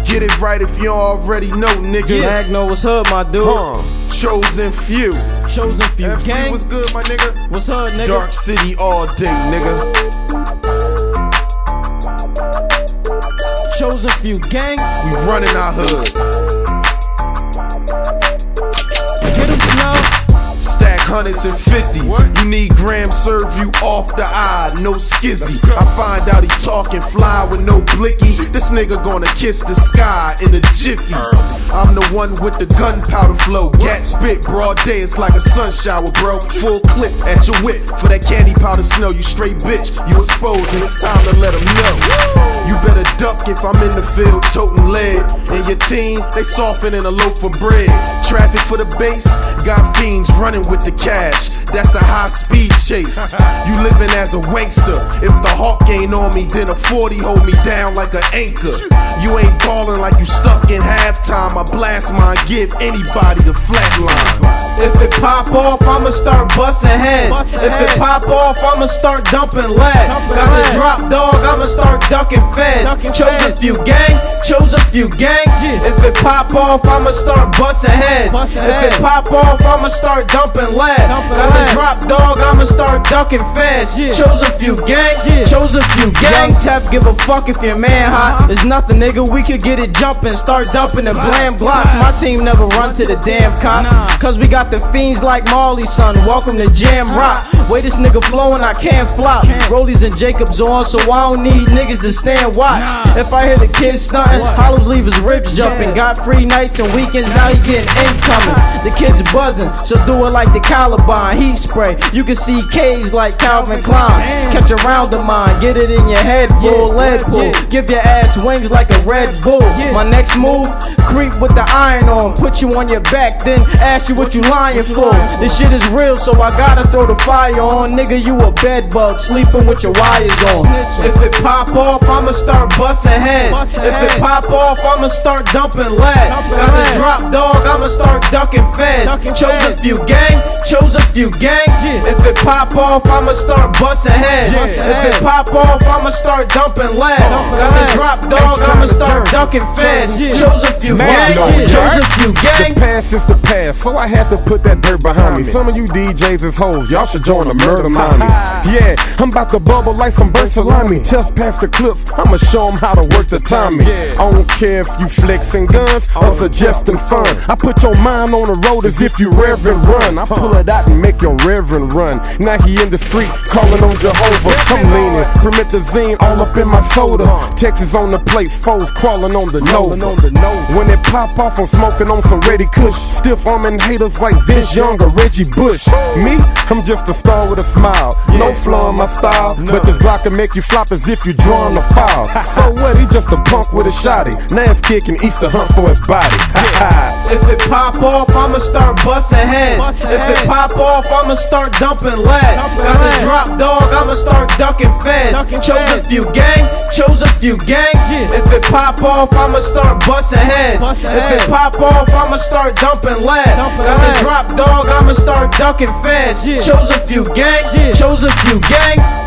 Get it right if you already know, niggas. Magno, what's hood, my dude? Chosen few. Chosen few FC, gang. what's good, my nigga? What's hood, nigga? Dark City all day, nigga. Chosen few gang. We running our hood. Get him slow. Stack hundreds and fifties. You need grams, serve you off the eye, no skizzy. I find out he talking fly with no blicky. This nigga gonna kiss the sky in a jiffy. I'm the one with the gunpowder flow. Gat spit, broad day, it's like a sun shower, bro. Full clip at your whip for that candy powder snow. You straight bitch, you exposed, and it's time to let them know. You better duck if I'm in the field toting lead. And your team, they softening a loaf of bread. Traffic for the base, got fiends running with the cash. That's a high speed chase. You living as a wankster. If the hawk ain't on me, then a 40 hold me down like an anchor. You ain't ballin' like you stuck in halftime. I blast mine, give anybody the flatline. If it pop off, I'ma start busting heads. If it pop off, I'ma start dumping lead. Got the drop dog, I'ma start ducking feds. Chosen few gang, chosen few gang. If it pop off, I'ma start busting heads. If it pop off, I'ma start dumping lead. Got the drop dog, I'ma start ducking feds. Chosen few gang, chosen few gang. Young Tef, give a fuck if your man hot. It's nothing, nigga, we could get it jumping. Start dumping and blam blocks. My team never run to the damn cops, cause we got the fiends like Marley, son. Welcome to Jam Rock. Way this nigga flowing, I can't flop. Rollies and Jacobs on, so I don't need niggas to stand watch. If I hear the kids stunting, Hollows leave his ribs jumping. Got free nights and weekends, now he getting incoming. The kids buzzing, so do it like the Caliban. Heat spray, you can see K's like Calvin Klein. Catch a round of mine, get it in your head, full lead pool. Give your ass wings like a Red Bull. My next move, creep with the iron on. Put you on your back, then ask you what you lying for. This shit is real, so I gotta throw the fire on. Nigga, you a bed bug, sleeping with your wires on. If it pop off, I'ma start busting heads. If it pop off, I'ma start dumping lead. Got the drop dog, I'ma start ducking feds. Chosen few gang, chosen few gang. If it pop off, I'ma start busting heads. If it pop off, I'ma start dumping lead. Got the drop dog, I'ma start ducking feds. Chosen few gang, chosen few gang. The past is the past, so I had to put that dirt behind me. Some of you DJs is hoes, y'all should join the murder mommy. Yeah, I'm about to bubble like some burnt salami. Test past the clips, I'ma show them how to work the timing. I don't care if you flexing guns or suggesting fun. I put your mind on the road as if you reverend run. I pull it out and make your reverend run. Now he in the street calling on Jehovah. I'm leaning, promethazine all up in my soda. Texas on the place, foes crawling on the nose. When it pop off, I'm smoking on some Ready Kush. Stiff arming haters like Vince Young or Reggie Bush. Me, I'm just a star with a smile. No flaw in my style, but this Glock can make you flop as if you drawing a foul. So what, he just a punk with a shotty. Nass kicking Easter hunt for his body. If it pop off, I'ma start busting heads. If it pop off, I'ma start dumping lead. Got the drop dog, I'ma start ducking feds. Chosen few gang, chosen few gang. If it pop off, I'ma start busting heads. If it pop off, I'ma start dumping lead. Got the drop dog, I'ma start ducking feds. Chosen few gang, chosen few gang.